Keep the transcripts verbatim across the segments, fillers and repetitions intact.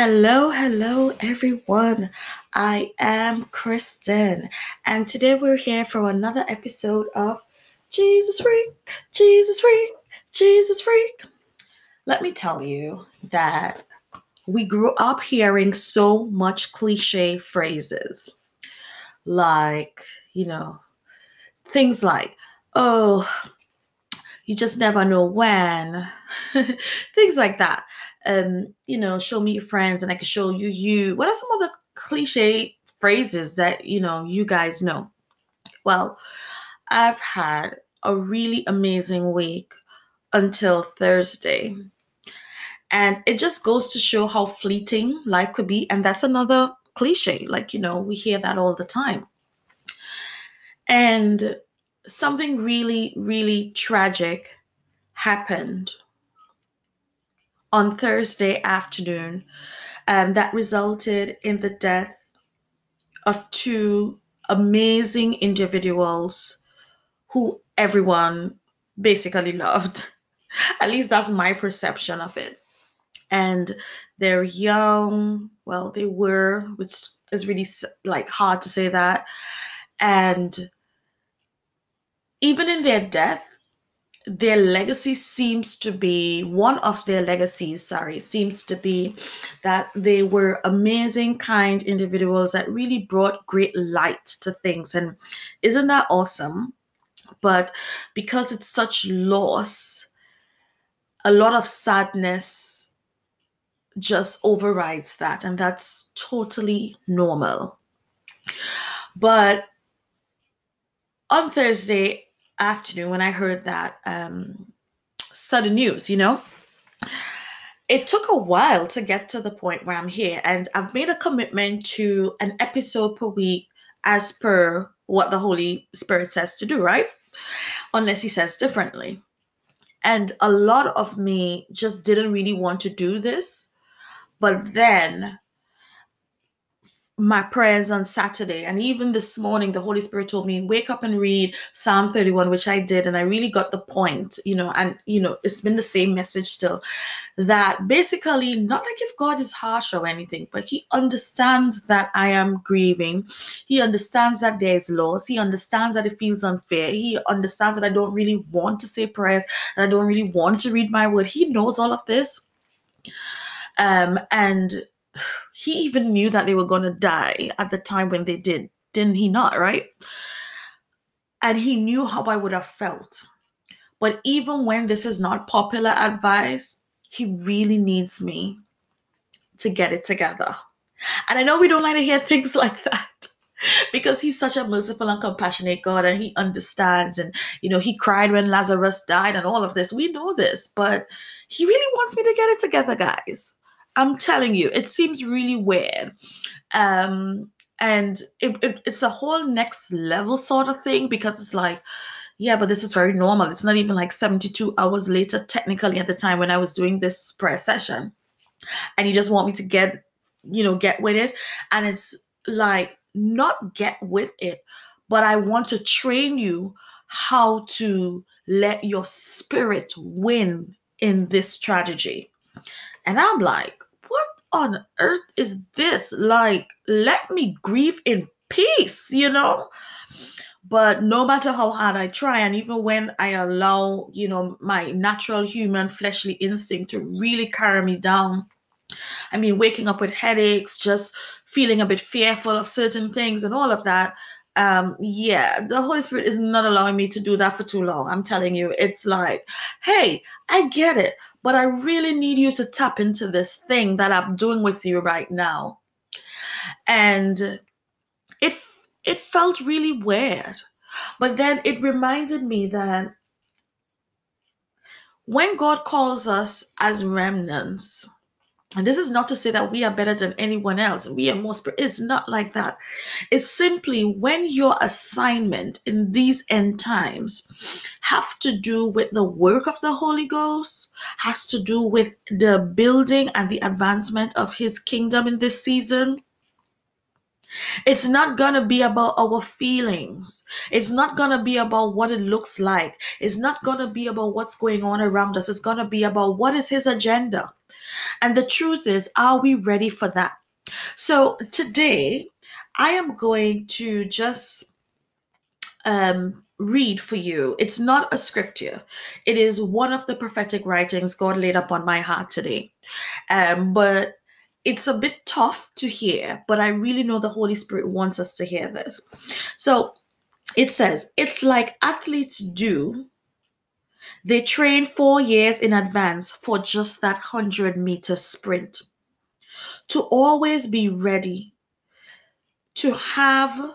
Hello, hello, everyone. I am Kristen, and today we're here for another episode of Jesus Freak, Jesus Freak, Jesus Freak. Let me tell you that we grew up hearing so much cliche phrases like, you know, things like, oh, you just never know when, things like that. Um, you know, show me your friends and I can show you you. What are some other cliche phrases that you know you guys know? Well, I've had a really amazing week until Thursday. And it just goes to show how fleeting life could be. And that's another cliche. Like, you know, we hear that all the time. And something really, really tragic happened on Thursday afternoon um, that resulted in the death of two amazing individuals who everyone basically loved. At least that's my perception of it. And they're young. Well, they were, which is really like hard to say that. And even in their death, their legacy seems to be one of their legacies sorry seems to be that they were amazing, kind individuals that really brought great light to things. And isn't that awesome? But because it's such loss, a lot of sadness just overrides that, and that's totally normal. But on Thursday afternoon, when I heard that um sudden news, you know it took a while to get to the point where I'm here, and I've made a commitment to an episode per week as per what the Holy Spirit says to do, right? Unless He says differently. And a lot of me just didn't really want to do this. But then my prayers on Saturday, and even this morning, the Holy Spirit told me, wake up and read Psalm thirty-one, which I did. And I really got the point, you know, and, you know, it's been the same message still, that basically, not like if God is harsh or anything, but He understands that I am grieving. He understands that there is loss. He understands that it feels unfair. He understands that I don't really want to say prayers, and I don't really want to read my word. He knows all of this. Um, and He even knew that they were going to die at the time when they did, didn't He not, right? And He knew how I would have felt. But even when this is not popular advice, He really needs me to get it together. And I know we don't like to hear things like that because He's such a merciful and compassionate God, and He understands. And, you know, He cried when Lazarus died and all of this. We know this, but He really wants me to get it together, guys. I'm telling you, it seems really weird. Um, and it, it, it's a whole next level sort of thing, because it's like, yeah, but this is very normal. It's not even like seventy-two hours later, technically, at the time when I was doing this prayer session. And you just want me to get, you know, get with it. And it's like, not get with it, but I want to train you how to let your spirit win in this strategy. And I'm like, what on earth is this? Like, let me grieve in peace, you know? But no matter how hard I try, and even when I allow, you know, my natural human fleshly instinct to really carry me down, I mean, waking up with headaches, just feeling a bit fearful of certain things and all of that. Um, yeah, the Holy Spirit is not allowing me to do that for too long. I'm telling you, it's like, hey, I get it, but I really need you to tap into this thing that I'm doing with you right now. And it it felt really weird. But then it reminded me that when God calls us as remnants, and this is not to say that we are better than anyone else, we are more spirit. It's not like that. It's simply when your assignment in these end times have to do with the work of the Holy Ghost, has to do with the building and the advancement of His kingdom in this season, It's not going to be about our feelings. It's not going to be about what it looks like. It's not going to be about what's going on around us. It's going to be about what is his agenda. And the truth is, are we ready for that? So today, I am going to just um, read for you. It's not a scripture. It is one of the prophetic writings God laid upon my heart today. Um, but it's a bit tough to hear, but I really know the Holy Spirit wants us to hear this. So it says, it's like athletes do. They train four years in advance for just that one hundred meter sprint. To always be ready, to have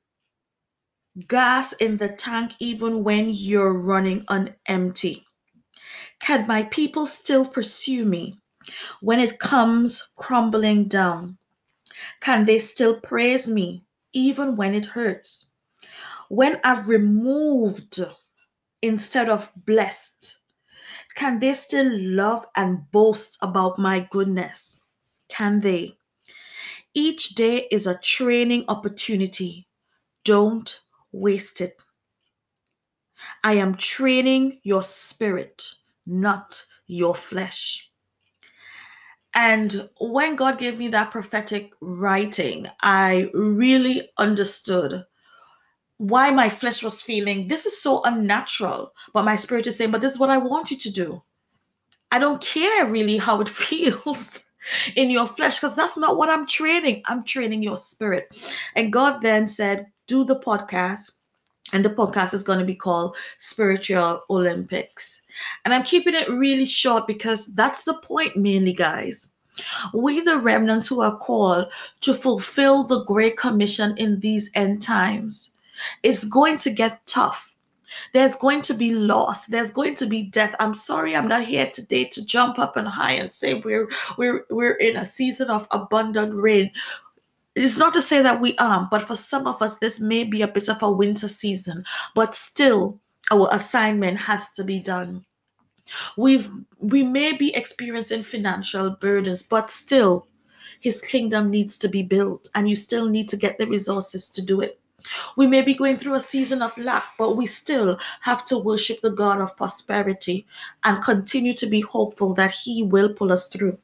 gas in the tank even when you're running on empty. Can my people still pursue me when it comes crumbling down? Can they still praise me even when it hurts? When I've removed instead of blessed, can they still love and boast about my goodness? Can they? Each day is a training opportunity. Don't waste it. I am training your spirit, not your flesh. And when God gave me that prophetic writing, I really understood why my flesh was feeling this is so unnatural. But my spirit is saying, but this is what I want you to do. I don't care really how it feels in your flesh because that's not what I'm training. I'm training your spirit. And God then said, do the podcast. And the podcast is going to be called Spiritual Olympics. And I'm keeping it really short because that's the point mainly, guys. We, the remnants who are called to fulfill the Great Commission in these end times, it's going to get tough. There's going to be loss. There's going to be death. I'm sorry I'm not here today to jump up and high and say we're we're we're in a season of abundant rain. It's not to say that we are, but for some of us, this may be a bit of a winter season, but still our assignment has to be done. We've we may be experiencing financial burdens, but still his kingdom needs to be built and you still need to get the resources to do it. We may be going through a season of lack, but we still have to worship the God of prosperity and continue to be hopeful that he will pull us through.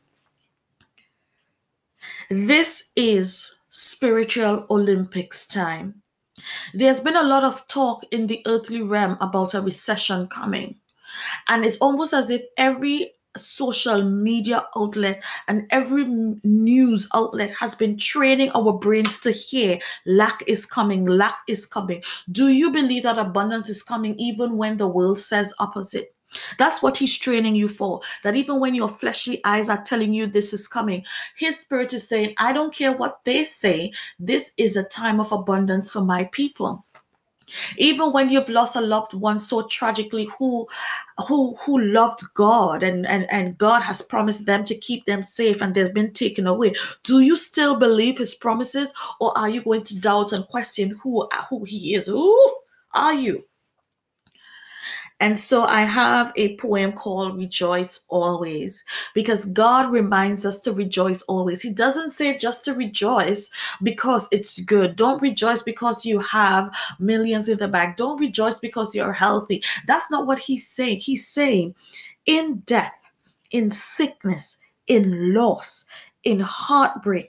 This is spiritual Olympics time. There's been a lot of talk in the earthly realm about a recession coming. And it's almost as if every social media outlet and every news outlet has been training our brains to hear lack is coming, lack is coming. Do you believe that abundance is coming even when the world says opposite? That's what he's training you for. That even when your fleshly eyes are telling you this is coming, his spirit is saying, I don't care what they say. This is a time of abundance for my people. Even when you've lost a loved one so tragically who who who loved God and, and, and God has promised them to keep them safe and they've been taken away, do you still believe his promises or are you going to doubt and question who, who he is? Who are you? And so I have a poem called Rejoice Always because God reminds us to rejoice always. He doesn't say just to rejoice because it's good. Don't rejoice because you have millions in the bank. Don't rejoice because you're healthy. That's not what he's saying. He's saying in death, in sickness, in loss, in heartbreak,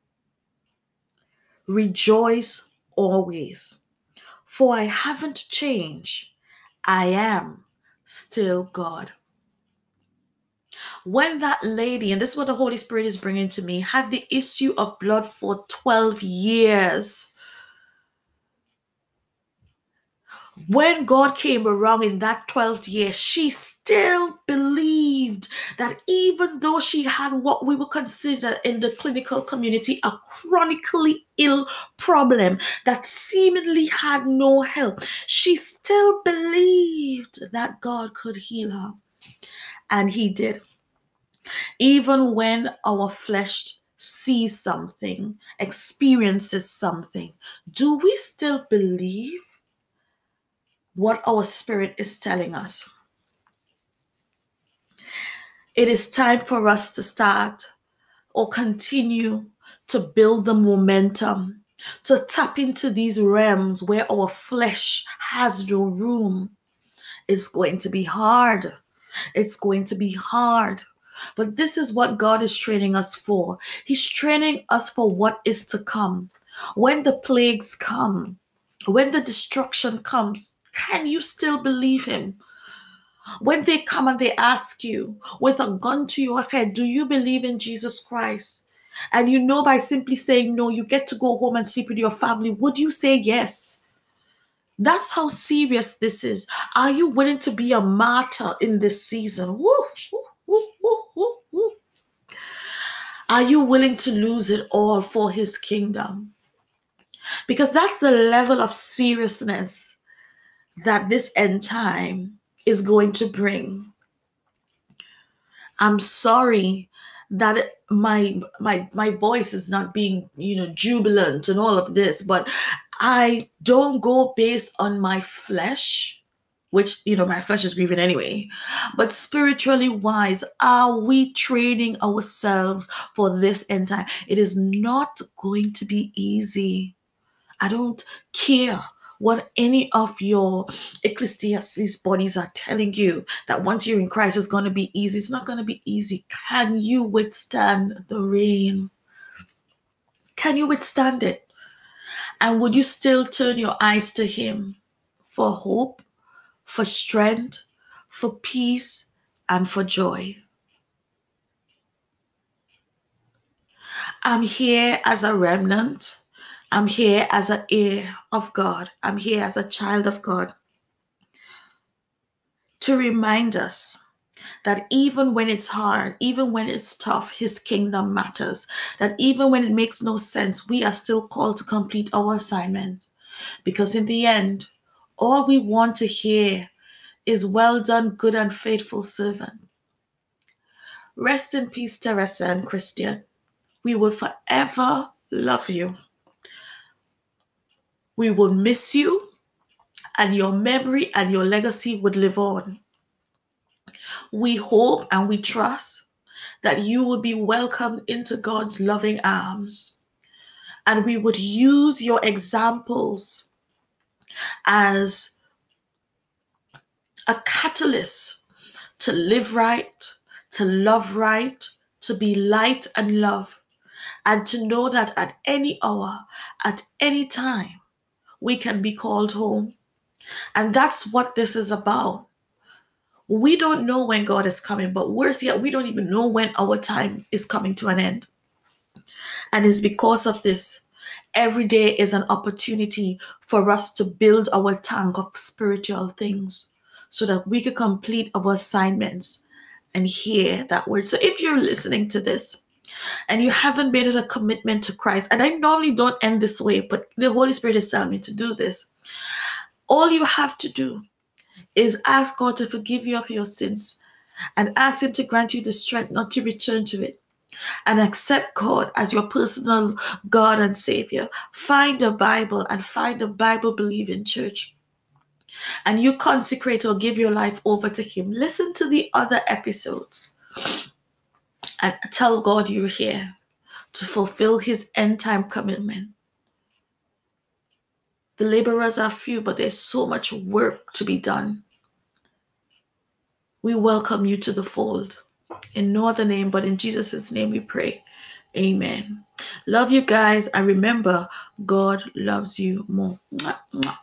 rejoice always. For I haven't changed. I am still God. When that lady, and this is what the Holy Spirit is bringing to me, had the issue of blood for twelve years, when God came around in that twelfth year, she still believed that even though she had what we would consider in the clinical community a chronically ill problem that seemingly had no help, she still believed that God could heal her. And he did. Even when our flesh sees something, experiences something, do we still believe what our spirit is telling us? It is time for us to start or continue to build the momentum to tap into these realms where our flesh has no room. It's going to be hard. It's going to be hard. But this is what God is training us for. He's training us for what is to come. When the plagues come, when the destruction comes, can you still believe Him? When they come and they ask you with a gun to your head, do you believe in Jesus Christ? And you know by simply saying no, you get to go home and sleep with your family. Would you say yes? That's how serious this is. Are you willing to be a martyr in this season? Woo, woo, woo, woo, woo, woo. Are you willing to lose it all for His kingdom? Because that's the level of seriousness that this end time is going to bring. I'm sorry that it, my my my voice is not being, you know, jubilant and all of this, but I don't go based on my flesh, which, you know, my flesh is grieving anyway. But spiritually wise, are we training ourselves for this end time? It is not going to be easy. I don't care what any of your Ecclesiastes bodies are telling you, that once you're in Christ, it's going to be easy. It's not going to be easy. Can you withstand the rain? Can you withstand it? And would you still turn your eyes to Him for hope, for strength, for peace, and for joy? I'm here as a remnant. I'm here as an heir of God. I'm here as a child of God to remind us that even when it's hard, even when it's tough, His kingdom matters. That even when it makes no sense, we are still called to complete our assignment. Because in the end, all we want to hear is, well done, good and faithful servant. Rest in peace, Teresa and Christian. We will forever love you. We will miss you, and your memory and your legacy would live on. We hope and we trust that you would be welcomed into God's loving arms, and we would use your examples as a catalyst to live right, to love right, to be light and love, and to know that at any hour, at any time, we can be called home. And that's what this is about. We don't know when God is coming, but worse yet, we don't even know when our time is coming to an end. And it's because of this, every day is an opportunity for us to build our tank of spiritual things so that we can complete our assignments and hear that word. So if you're listening to this and you haven't made it a commitment to Christ, and I normally don't end this way, but the Holy Spirit is telling me to do this. All you have to do is ask God to forgive you of your sins and ask Him to grant you the strength not to return to it, and accept God as your personal God and Savior. Find a Bible and find a Bible-believing church, and you consecrate or give your life over to Him. Listen to the other episodes and tell God you're here to fulfill His end-time commitment. The laborers are few, but there's so much work to be done. We welcome you to the fold. In no other name, but in Jesus' name we pray. Amen. Love you guys. And remember, God loves you more. Mwah, mwah.